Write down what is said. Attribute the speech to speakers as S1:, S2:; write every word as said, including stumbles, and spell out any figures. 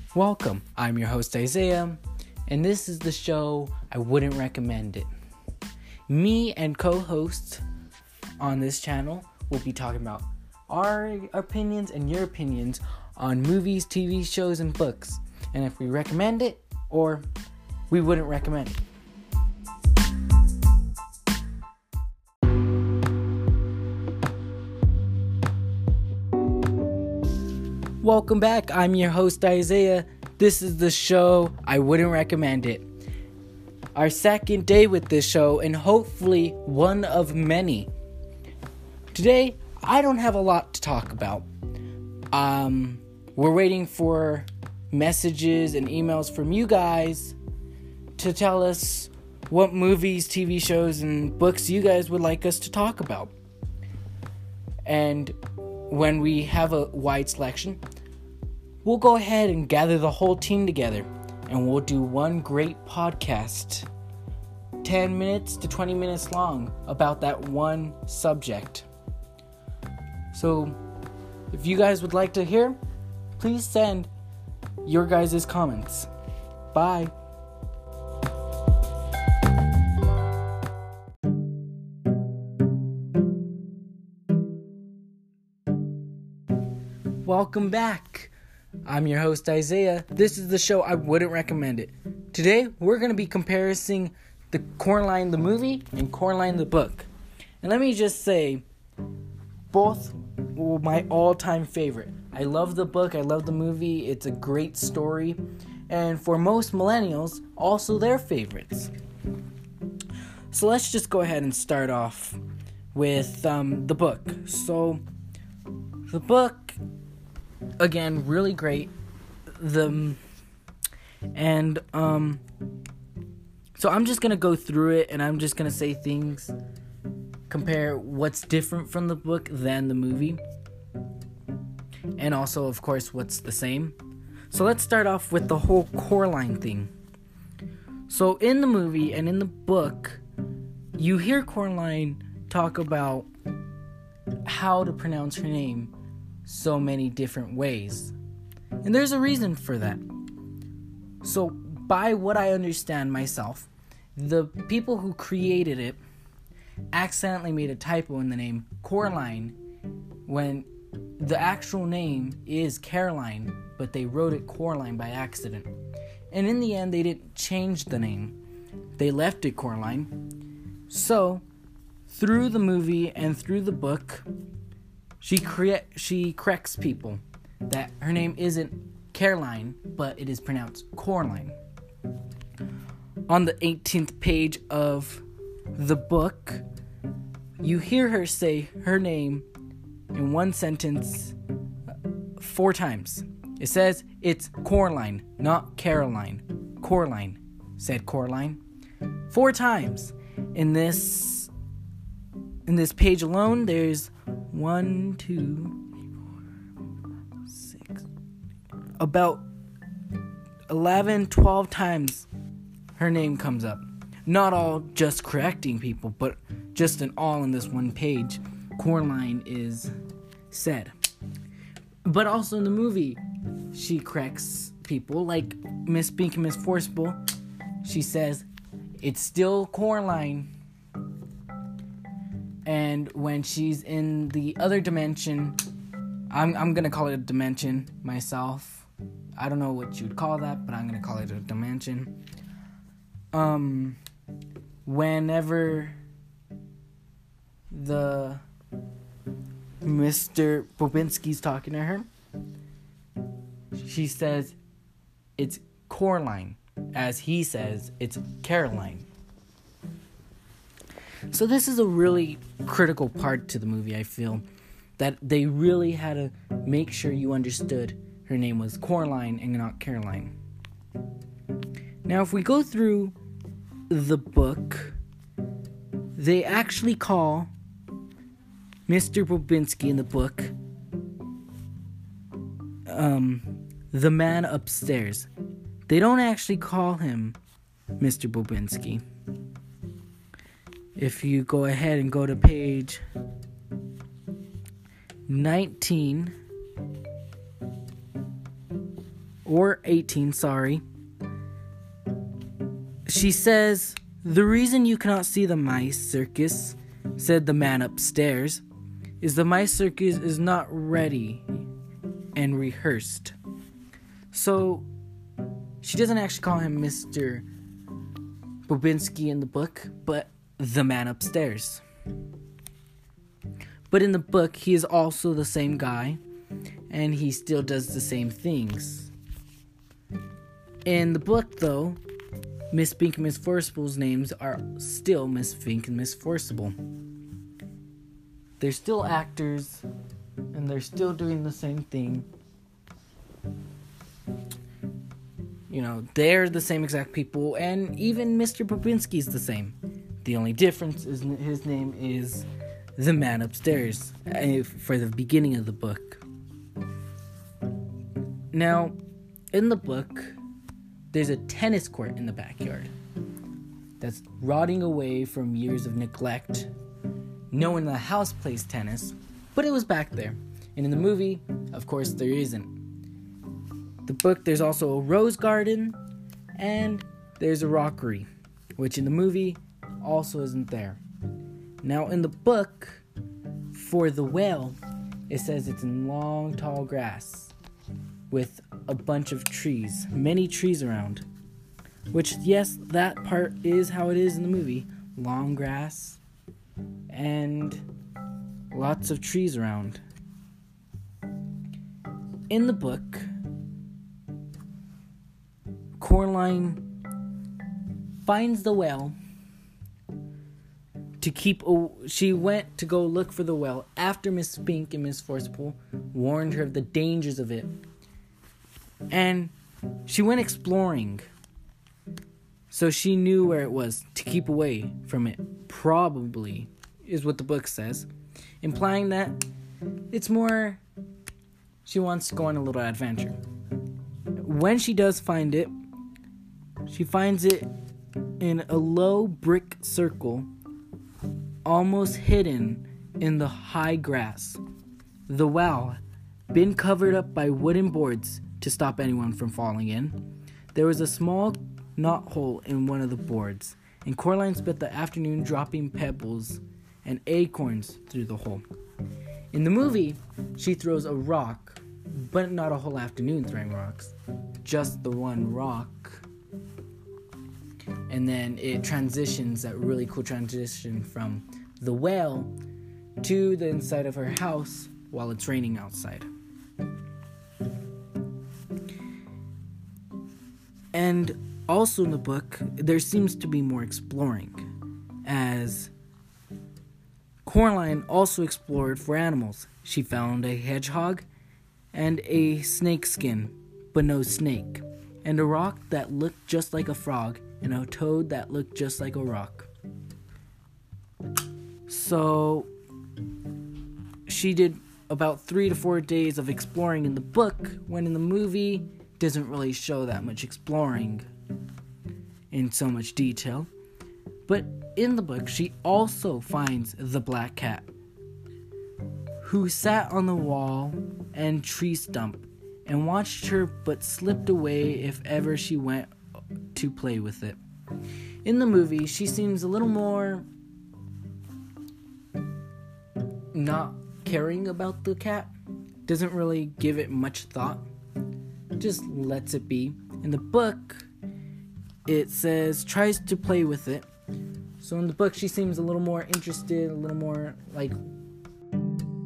S1: Welcome, I'm your host Isaiah, and this is the show I Wouldn't Recommend It. Me and co-hosts on this channel will be talking about our opinions and your opinions on movies, T V shows, and books, and if we recommend it or we wouldn't recommend it. Welcome back, I'm your host Isaiah. This is the show I Wouldn't Recommend It. Our second day with this show, and hopefully one of many. Today, I don't have a lot to talk about. Um, we're waiting for messages and emails from you guys to tell us what movies, T V shows, and books you guys would like us to talk about. And when we have a wide selection, we'll go ahead and gather the whole team together, and we'll do one great podcast, ten minutes to twenty minutes long, about that one subject. So, if you guys would like to hear, please send your guys' comments. Bye. Welcome back. I'm your host Isaiah. This is the show I Wouldn't Recommend It. Today, we're going to be comparing the Coraline the movie and Coraline the book. And let me just say, both were my all-time favorite. I love the book, I love the movie, it's a great story. And for most millennials, also their favorites. So let's just go ahead and start off with um, the book. So, the book, again, really great. The and um so I'm just gonna go through it, and I'm just gonna say things, compare what's different from the book than the movie, and also, of course, what's the same. So let's start off with the whole Coraline thing. So in the movie and in the book, you hear Coraline talk about how to pronounce her name so many different ways. And there's a reason for that. So, by what I understand myself, the people who created it accidentally made a typo in the name Coraline when the actual name is Caroline, but they wrote it Coraline by accident. And in the end, they didn't change the name. They left it Coraline. So, through the movie and through the book, She cre- she corrects people that her name isn't Caroline, but it is pronounced Coraline. On the eighteenth page of the book, you hear her say her name in one sentence four times. It says it's Coraline, not Caroline. Coraline, said Coraline, four times. In this in this page alone, there's One, two, six, about eleven, twelve times her name comes up. Not all just correcting people, but just in all in this one page, Coraline is said. But also in the movie, she corrects people, like Miss Pink and Miss Forcible. She says, it's still Coraline. And when she's in the other dimension, I'm I'm gonna call it a dimension myself. I don't know what you'd call that, but I'm gonna call it a dimension. Um, whenever the Mister Bobinsky's talking to her, she says it's Coraline, as he says it's Caroline. So this is a really critical part to the movie, I feel, that they really had to make sure you understood her name was Coraline and not Caroline. Now, if we go through the book, they actually call Mister Bobinsky in the book um, the man upstairs. They don't actually call him Mister Bobinsky. If you go ahead and go to page nineteen, or eighteen, sorry. She says, "The reason you cannot see the mice circus," said the man upstairs, "is the mice circus is not ready and rehearsed." So, she doesn't actually call him Mister Bobinsky in the book, but the man upstairs. But in the book, he is also the same guy, and he still does the same things. In the book, though, Miss Fink and Miss Forcible's names are still Miss Fink and Miss Forcible. They're still actors, and they're still doing the same thing. You know, they're the same exact people, and even Mister Bobinsky's the same. The only difference is his name is the man upstairs uh, for the beginning of the book. Now, in the book, there's a tennis court in the backyard that's rotting away from years of neglect. No one in the house plays tennis, but it was back there. And in the movie, of course, there isn't. The book, there's also a rose garden, and there's a rockery, which in the movie also isn't there. Now, in the book, for the well, it says it's in long, tall grass with a bunch of trees, many trees around. Which, yes, that part is how it is in the movie. Long grass and lots of trees around. In the book, Coraline finds the well to keep a, she went to go look for the well after Miss Fink and Miss Forcible warned her of the dangers of it. And she went exploring. So she knew where it was to keep away from it. Probably is what the book says, implying that it's more she wants to go on a little adventure. When she does find it, she finds it in a low brick circle, almost hidden in the high grass. The well, been covered up by wooden boards to stop anyone from falling in. There was a small knot hole in one of the boards, and Coraline spent the afternoon dropping pebbles and acorns through the hole. In the movie, she throws a rock, but not a whole afternoon throwing rocks, just the one rock. And then it transitions, that really cool transition from the well to the inside of her house while it's raining outside. And also in the book, there seems to be more exploring, as Coraline also explored for animals. She found a hedgehog and a snake skin, but no snake, and a rock that looked just like a frog, and a toad that looked just like a rock. So she did about three to four days of exploring in the book, when in the movie doesn't really show that much exploring in so much detail. But in the book, she also finds the black cat, who sat on the wall and tree stump and watched her but slipped away if ever she went to play with it. In the movie, she seems a little more not caring about the cat, doesn't really give it much thought, just lets it be. In the book, it says tries to play with it. So in the book, she seems a little more interested, a little more like